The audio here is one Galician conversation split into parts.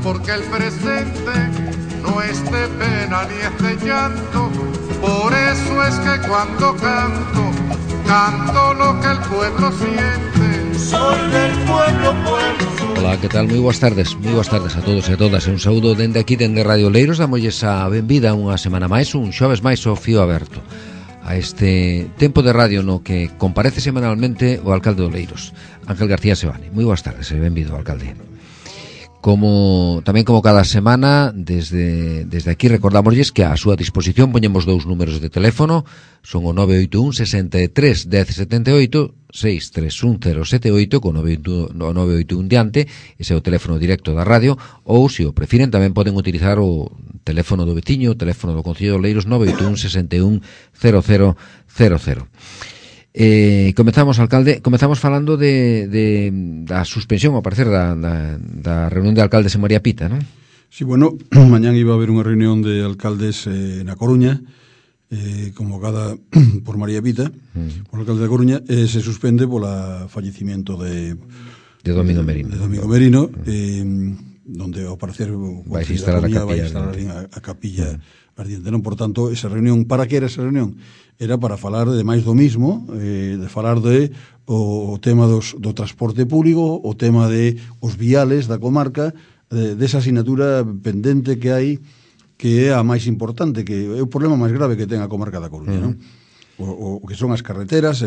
porque el presente no es de pena ni es de llanto. Por eso es que cuando canto, canto lo que el pueblo siente. Soy del pueblo, pueblo. Ola, que tal? Moi boas tardes a todos e a todas. Un saúdo dende aquí, dende Radio Oleiros. Damolles a benvida unha semana máis, un xoves máis ao fío aberto, a este tempo de radio no que comparece semanalmente o alcalde de Oleiros, Ángel García Sebane. Moi boas tardes e benvido, alcalde. Tamén como cada semana, desde aquí recordamosles que a súa disposición poñemos dous números de teléfono, son o 981 63 10 78, 631 078 con 981 diante, ese é o teléfono directo da radio, ou se o prefiren tamén poden utilizar o teléfono do veciño, o teléfono do Concello de Oleiros, 981 61 0000. Comezamos, alcalde, falando da suspensión, ao parecer, da reunión de alcaldes en María Pita, non? Sí, bueno, mañán iba a haber unha reunión de alcaldes na Coruña, convocada por María Pita, por alcalde da Coruña, se suspende pola fallecimiento de Domingo Merino. De Domingo Merino, donde, ao parecer, vai instalar a capilla ardiente, non? Por tanto, esa reunión, para que era esa reunión? Era para falar de máis do mismo, de falar de o tema do transporte público, o tema de os viales da comarca, desa asignatura pendente que hai, que é a máis importante, que é o problema máis grave que ten a comarca da Coruña, non? O que son as carreteras,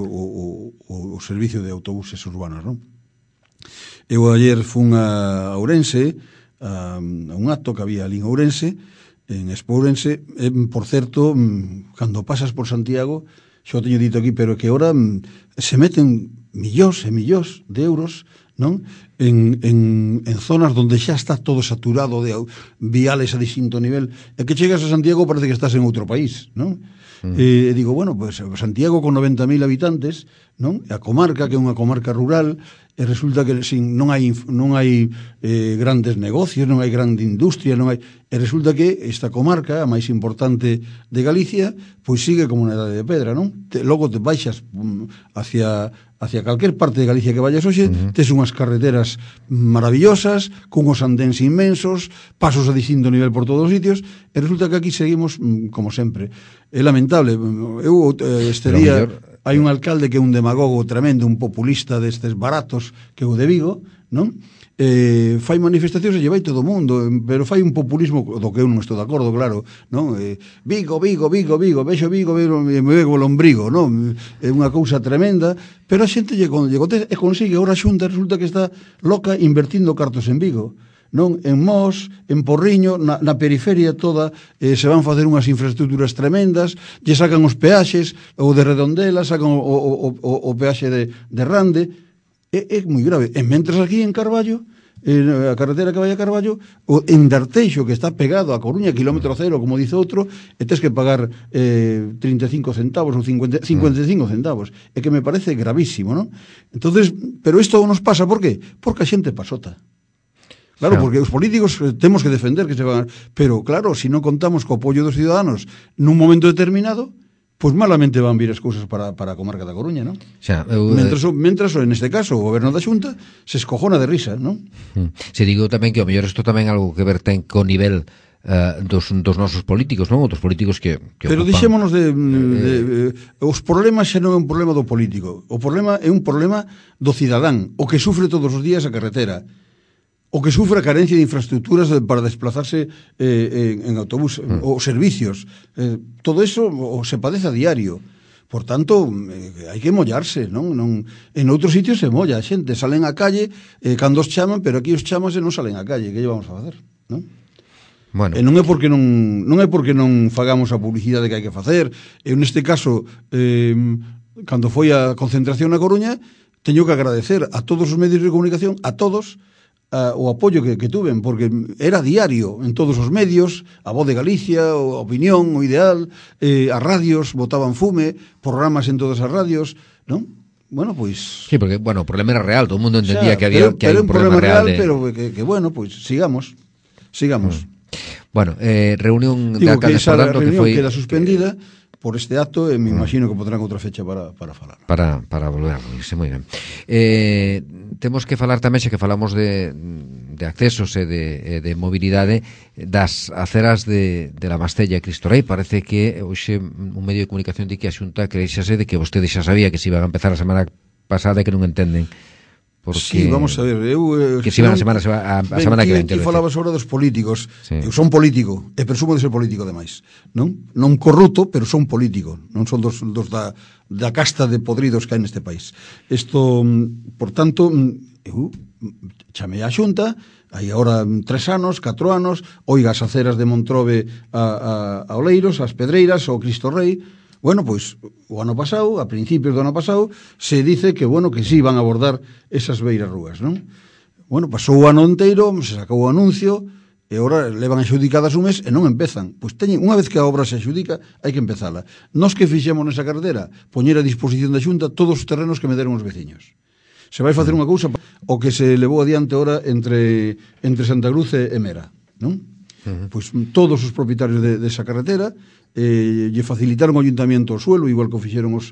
o servicio de autobuses urbanos, non? Eu ayer fun a Ourense, a un acto que había ali en Ourense, en Expo Ourense, por certo, cando pasas por Santiago, xo teño dito aquí, pero que ahora se meten millóns e millóns de euros, non? En zonas onde xa está todo saturado de viales a distinto nivel, e que chegas a Santiago parece que estás en outro país, non? E digo, bueno, pues Santiago con 90.000 habitantes, non? A comarca, que é unha comarca rural, e resulta que non hai grandes negocios, non hai grande industria, e resulta que esta comarca, a máis importante de Galicia, pois sigue como unha idade de pedra, non? Logo te baixas hacia calquer parte de Galicia que vayas hoxe, tes unhas carreteras maravillosas, con os andéns inmensos, pasos a distinto nivel por todos os sitios, e resulta que aquí seguimos como sempre. É lamentable. Eu este día hai un alcalde que é un demagogo tremendo, un populista destes baratos, que é o de Vigo, non? Fai manifestacións e lle vai todo o mundo, pero fai un populismo do que eu non estou de acordo, claro, non? Vigo, vexo Vigo, me vego o lombrigo, non? É unha cousa tremenda, pero a xente lle consigue. Ahora a Xunta resulta que está loca invertindo cartos en Vigo, non? En Mos, en Porriño, na periferia toda, se van facer unhas infraestructuras tremendas, lle sacan os peaxes, o de Redondela, sacan o peaxe de Rande, é moi grave. E mentres aquí en Carballo, a carretera que vai a Carballo, en Darteixo, que está pegado a Coruña, kilómetro cero, como dice outro, e tes que pagar 35 centavos ou 55 centavos. É que me parece gravísimo, non? Entonces, pero isto nos pasa, por qué? Porque a xente pasota. Claro, porque os políticos temos que defender que se van, pero claro, se non contamos co apoio dos ciudadanos nun momento determinado, pois malamente van vir as cousas para a comarca da Coruña, non? Mentras, neste caso, o goberno da Xunta se escojona de risa, non? Se digo tamén que o mellor isto tamén algo que ver ten co nivel dos nosos políticos, non? Outros políticos que pero dixémonos os problemas xa non é un problema do político, o problema é un problema do cidadán, o que sufre todos os días a carretera, o que sufre a carencia de infraestructuras para desplazarse en autobús, os servicios, todo eso se padece a diario. Por tanto, hai que mollarse, non? En outros sitios se molla a xente, salen á calle cando os chaman, pero aquí os chamas e non salen á calle, que lle vamos a facer, non? Bueno. E non é porque non fagamos a publicidade que hai que facer. Eu neste caso, cando foi a concentración na Coruña, teño que agradecer a todos os medios de comunicación, a todos, o apoio que tuven, porque era diario en todos os medios, a Voz de Galicia, a Opinión, o Ideal, as radios botaban fume, programas en todas as radios, non? Bueno, pois... Sí, porque, bueno, o problema era real, todo o mundo entendía que había un problema real pero que bueno, pois sigamos. Bueno, reunión de alcaldes, que esa falando, reunión que foi... queda suspendida, por este acto e me imagino que podrán outra fecha para falar. Para volver a reunirse, moi ben. Temos que falar tamén, xa que falamos de accesos e de mobilidade, das aceras de la Mastella e Cristo Rei. Parece que hoxe un medio de comunicación di que a Xunta creíxase de que vostede xa sabía que se iban a empezar a semana pasada e que non entenden. Porque... Sí, vamos a ver, que se iban a semana que ven. Aquí falabas agora dos políticos. Sí. Eu son político, e presumo de ser político ademais, non corrupto, pero son político, non son dos da casta de podridos que hai neste país. Isto, por tanto, eu chamei a Xunta, hai agora 3 anos, 4 anos, oiga as aceras de Montrobe a Oleiros, as Pedreiras, o Cristo Rei. Bueno, pois, o ano pasado, a principios do ano pasado, se dice que, bueno, que sí van a abordar esas beiras rúas, non? Bueno, pasou o ano inteiro, se sacou o anuncio, e agora levan axudicadas un mes e non empezan. Pois teñen, unha vez que a obra se axudica, hai que empezala. Nós que fixemos nesa carretera, poñer a disposición da Xunta todos os terrenos que me deron os veciños. Se vai facer unha cousa, o que se levou adiante ahora entre Santa Cruz e Mera, non? Pois todos os propietarios desa carretera lle facilitaron o ayuntamiento o suelo, igual que o fixeron os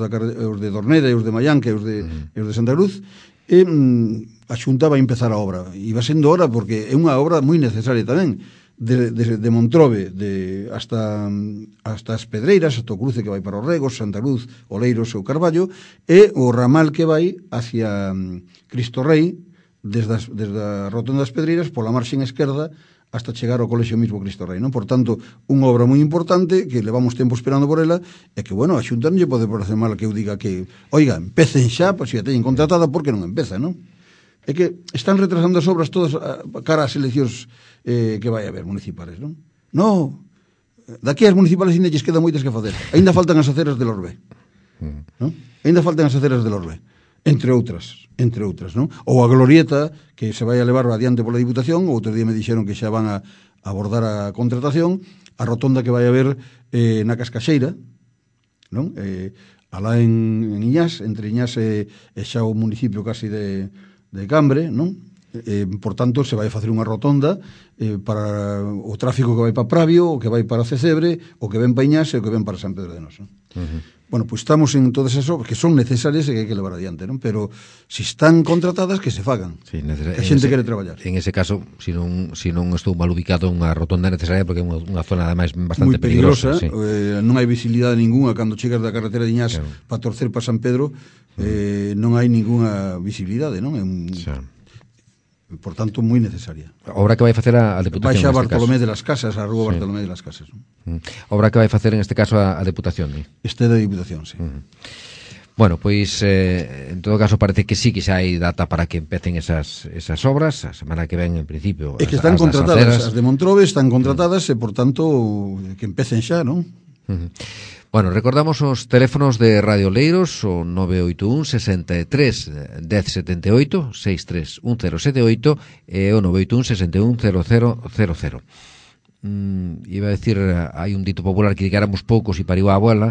de Dorneda e os de Mallanca e os de Santa Cruz, e a Xunta vai empezar a obra. E va sendo hora porque é unha obra moi necesaria tamén, de Montrobe hasta as Pedreiras, hasta o cruce que vai para os Regos, Santa Cruz, Oleiros e o Carballo, e o ramal que vai hacia Cristo Rei, desde a rotonda das Pedreiras, pola marxen esquerda, hasta chegar ao colexio mismo Cristo Rei, non? Por tanto, unha obra moi importante que levamos tempo esperando por ela e que, bueno, a Xunta non lle pode parecer mal que eu diga que, oiga, empecen xa, pois se a teñen contratada, porque non empeza, non? É que están retrasando as obras todas cara ás eleccións que vai haber municipales, non? No, daqui as municipales ainda lles quedan moitas que facer. Ainda faltan as aceras de Lorbe, non? Ainda faltan as aceras de Lorbe. Entre outras, non? Ou a glorieta que se vai a levar adiante pola Diputación, outro día me dixeron que xa van a abordar a contratación, a rotonda que vai haber na Cascaxeira, non? Alá en Iñás, entre Iñás e xa o municipio casi de Cambre, non? Por tanto, se vai facer unha rotonda para o tráfico que vai para Pravio, o que vai para Cecebre, o que ven para Iñás e o que ven para San Pedro de Nos, non? Bueno, pois estamos en todas esas obras que son necesarias e que hai que levar adiante, non? Pero se están contratadas, que se fagan. Sí, a xente quere traballar. En ese caso, se non estou mal ubicado, unha rotonda necesaria porque é unha zona ademais bastante moi peligrosa, sí. Non hai visibilidade ninguna cando chegas da carretera de Iñás para torcer para San Pedro, non hai ninguna visibilidade, non? É por tanto, moi necesaria. Obra que vai facer a Deputación. Baixa Bartolomé de las Casas, a rúa Bartolomé de las Casas. Obra que vai facer en este caso a Deputación. Este da Diputación, sí. Bueno, pois en todo caso parece que sí que xa hai data para que empecen esas obras. A semana que ven, en principio, é que están contratadas, as de Montrobe están contratadas e, por tanto, que empecen xa, non? Bueno, recordamos os teléfonos de Radio Leiros, o 981 63 1078, 63 1078 e o 981 61 0000. Iba a decir, hai un dito popular que éramos poucos e pariu a abuela.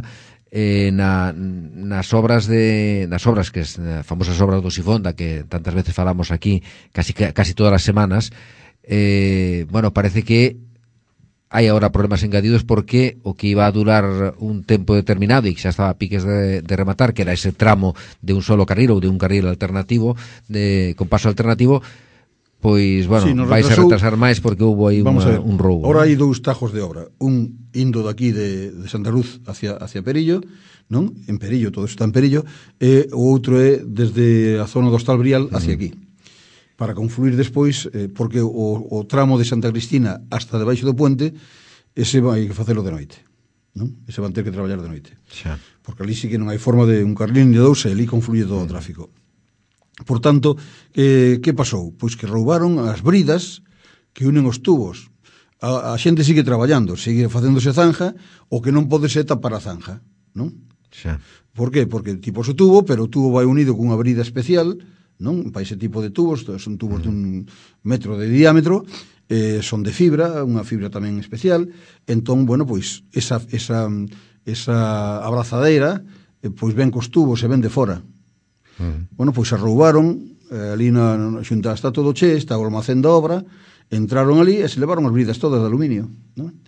Nas obras que famosas obras do Sifonda que tantas veces falamos aquí casi todas as semanas, bueno, parece que hai agora problemas engadidos porque o que iba a durar un tempo determinado e que xa estaba a piques de rematar, que era ese tramo de un solo carril ou de un carril alternativo con paso alternativo, pois, bueno, sí, vais a retrasar máis porque houve aí un roubo. Ora hai 2 tajos de obra, un indo daqui de Santa Cruz hacia Perillo, non? En Perillo, todo está en Perillo, e o outro é desde a zona do Hostal Brial hacia aquí, para confluir despois, porque o tramo de Santa Cristina hasta debaixo do puente, ese vai que facelo de noite, non? Ese van ter que traballar de noite. Xa. Porque ali sí que non hai forma de un carril ni de 2, e ali confluye todo o tráfico. Por tanto, que pasou? Pois que roubaron as bridas que unen os tubos. A xente sigue traballando, sigue facéndose zanja, o que non pode ser tapar a zanja, non? Xa. Por qué? Porque tipo o tubo, pero o tubo vai unido cunha brida especial, non? Para ese tipo de tubos, son tubos de 1 metro de diámetro, son de fibra, unha fibra tamén especial. Entón, bueno, pois esa abrazadeira pois ven cos tubos e ven de fora. Bueno, pois se roubaron, ali na Xunta está todo che, está o almacén da obra, entraron ali e se levaron as bridas todas de aluminio, non?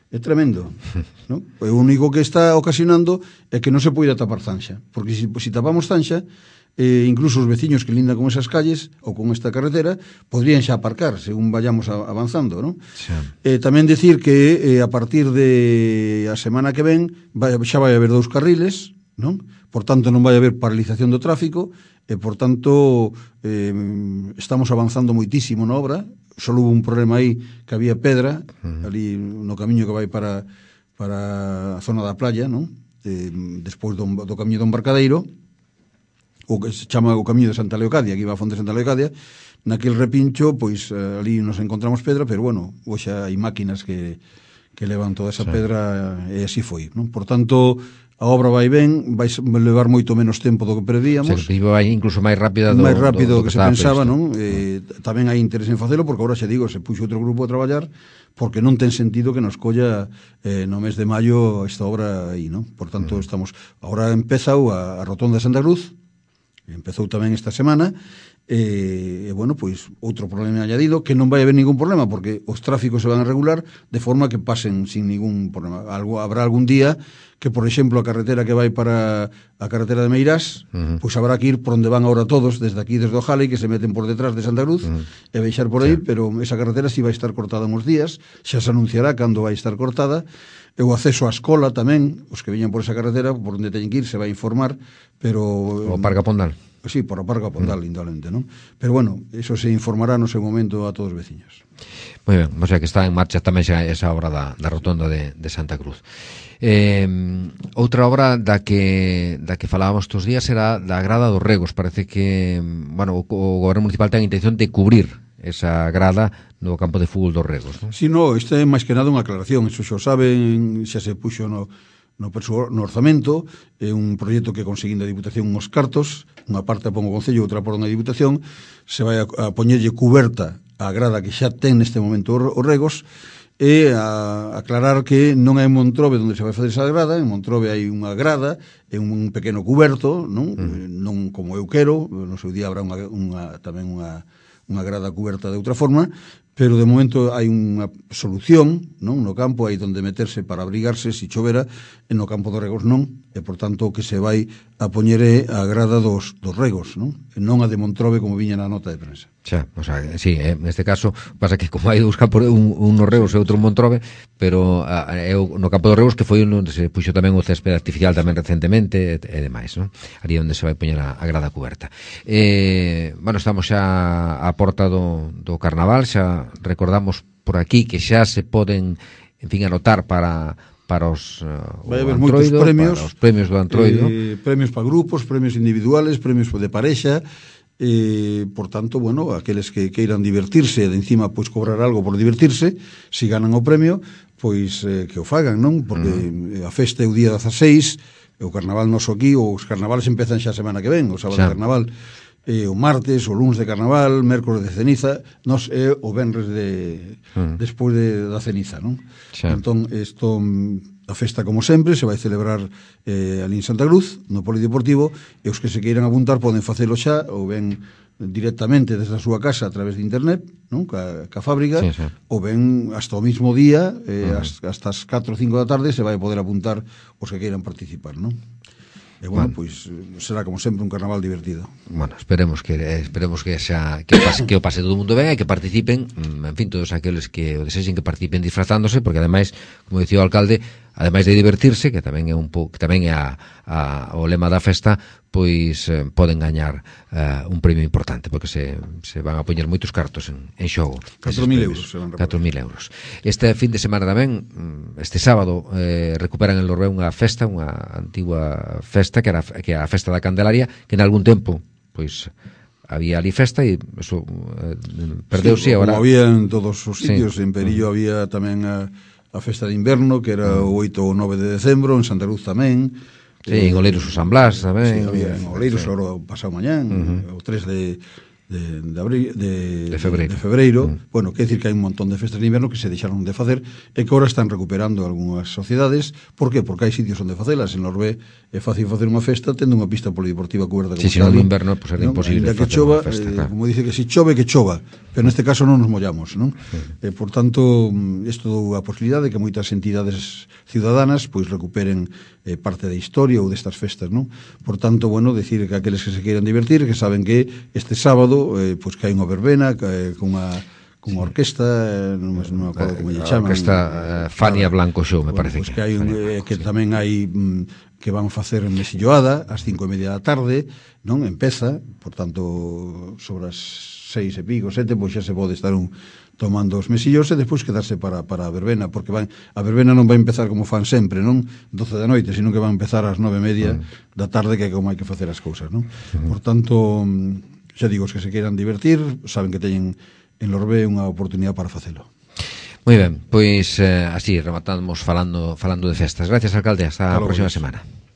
É tremendo, non? O único que está ocasionando é que non se poida tapar zanxa, porque se tapamos zanxa, incluso os veciños que lindan con esas calles ou con esta carretera podrían xa aparcar según vayamos avanzando, non? Sí. Tamén decir que a partir de a semana que ven xa vai haber 2 carriles, non? Por tanto non vai haber paralización do tráfico e por tanto estamos avanzando moitísimo na obra. Só hubo un problema aí que había pedra ali no camiño que vai para a zona da playa, non? Despois do camiño do Embarcadeiro, o que se chama o camiño de Santa Leocadia, que iba a Fonte de Santa Leocadia. Naquel repincho, pois ali nos encontramos pedra, pero bueno, hoxe hai máquinas que levan toda esa pedra e así foi, non? Por tanto, a obra vai ben, vai levar moito menos tempo do que prevíamos. O sea, que vai incluso máis rápido do que se pensaba, non? Tamén hai interés en facelo, porque agora xa digo, se puxo outro grupo a traballar, porque non ten sentido que nos colla no mes de maio esta obra aí, non? Por tanto, agora empezou a Rotonda de Santa Cruz, empezou tamén esta semana, e bueno, pois outro problema añadido, que non vai haber ningún problema porque os tráficos se van a regular de forma que pasen sin ningún problema. Habrá algún día que, por exemplo, a carretera que vai para a carretera de Meirás, pois habrá que ir por onde van ahora todos, desde aquí, desde o Jale, que se meten por detrás de Santa Cruz e baixar por aí, pero esa carretera si vai estar cortada uns días, xa se anunciará cando vai estar cortada. E o acceso á escola tamén, os que viñan por esa carretera, por onde teñen que ir, se vai informar, pero... O Parque Pondal. Sí, por a Parque Pondal, indudablemente, non? Pero bueno, eso se informará no seu momento a todos os veciños. Moi ben, o sea que está en marcha tamén xa esa obra da rotonda de Santa Cruz. Outra obra da que falábamos estes días era da grada dos Regos. Parece que, bueno, o goberno municipal ten a intención de cubrir esa grada no campo de fútbol dos Regos, non? Si, no, isto é máis que nada unha aclaración, eso xa saben, xa se puxo no orzamento, é un proxecto que conseguindo a Diputación uns cartos, unha parte a pon o Concello, outra por unha Diputación, se vai a poñerlle cuberta a grada que xa ten neste momento os Regos, e a aclarar que non é en Montrobe onde se vai fazer esa grada. En Montrobe hai unha grada e un pequeno cuberto, non? Non como eu quero, no seu día habrá tamén unha grada cuberta de outra forma, pero de momento hai unha solución, non, no campo, hai onde meterse para abrigarse se chovera, e no campo dos Regos non, e por tanto o que se vai a poñer é a grada dos Regos, non? E non a de Montrobe como viña na nota de prensa. Xa, o sea, sí, neste caso pasa que como hai dous campos, un nos Regos e outro en Montrobe, pero no campo dos Regos que foi onde se puxo tamén o césped artificial tamén recentemente e demais, non? Ali onde se vai poñer a grada cuberta. Bueno, estamos xa á porta do Carnaval, xa recordamos por aquí que xa se poden, en fin, anotar para os vai haber moitos premios, para os premios do Antroido, premios para grupos, premios individuales, premios de parexa, por tanto, bueno, aqueles que queiran divertirse e de encima pois cobrar algo por divertirse, si ganan o premio, pois que o fagan, non? Porque a festa é o día 16, o carnaval noso aquí, os carnavales empezan xa a semana que ven, o sábado de carnaval, o martes, o lunes de carnaval, mércores de ceniza, nos é o venres despois da ceniza, non? Xa. Entón, a festa, como sempre, se vai celebrar ali en Santa Cruz, no Polideportivo, e os que se queiran apuntar poden facelo xa, ou ben directamente desde a súa casa a través de internet, non? Ca fábrica, sí, sí. Ou ben hasta o mismo día, hasta as 4 ou 5 da tarde, se vai poder apuntar os que queiran participar, non? E bueno, pois será como sempre un carnaval divertido. Bueno, esperemos que o pase todo o mundo ben e que participen, en fin, todos aqueles que o desexen que participen disfrazándose, porque ademais, como dicía o alcalde, ademais de divertirse, que tamén é que tamén é o lema da festa, pois poden gañar un premio importante, porque se van a poñer moitos cartos en xogo. 4.000 euros. 4.000 euros. Este fin de semana tamén, este sábado, recuperan en Lorbé unha festa, unha antigua festa, que era a festa da Candelaria, que en algún tempo, pois, había ali festa e eso perdeuse. Como había en todos os sitios, en Perillo había tamén a festa de inverno, que era o 8 ou 9 de decembro, en Santa Cruz tamén. Sí, en Oleiros o San Blas tamén. Sí, había en Oleiros o pasado mañán, o 3 de febreiro. Bueno, quer decir que hai un montón de festas de inverno que se deixaron de facer e que agora están recuperando algunhas sociedades. Por que? Porque hai sitios onde facelas. En Lorbé é fácil facer unha festa tendo unha pista polideportiva coberta como tal. Si, no inverno, pues era imposible facer unha festa, claro. Como dice que si chove, que chova, pero neste caso non nos mollamos, non? Por tanto, isto dou a posibilidade de que moitas entidades ciudadanas pois recuperen parte da historia ou destas festas, non? Por tanto, bueno, decir que aqueles que se queiran divertir, que saben que este sábado pois que hai unha verbena con unha orquesta, non me acordo como lle chaman. A orquesta Fania Blanco Show, me parece que hai que tamén hai que van facer mesilloada ás 5:30 da tarde, non? Empeza, por tanto, sobre as 6 e pico, 7, pois xa se pode estar tomando os mesillos e despois quedarse para a verbena, porque a verbena non vai empezar como fan sempre, non? 12 da noite, sino que van empezar ás 9:30 da tarde, que é como hai que facer as cousas, non? Por tanto, xa digo, os que se queiran divertir, saben que teñen en Lorbé unha oportunidade para facelo. Moi ben, pois así rematamos falando de festas. Gracias, alcalde, hasta a próxima semana.